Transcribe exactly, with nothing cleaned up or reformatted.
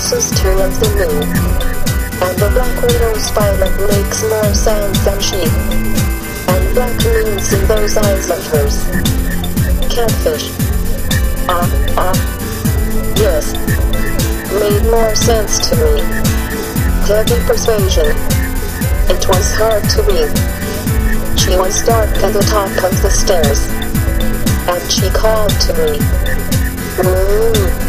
sister of the moon. And the black widow's violet makes more sound than she. And black moons in those eyes of hers. Catfish. Ah, ah. Yes. Made more sense to me. Heavy persuasion. It was hard to read. She was dark at the top of the stairs. And she called to me. Ooh.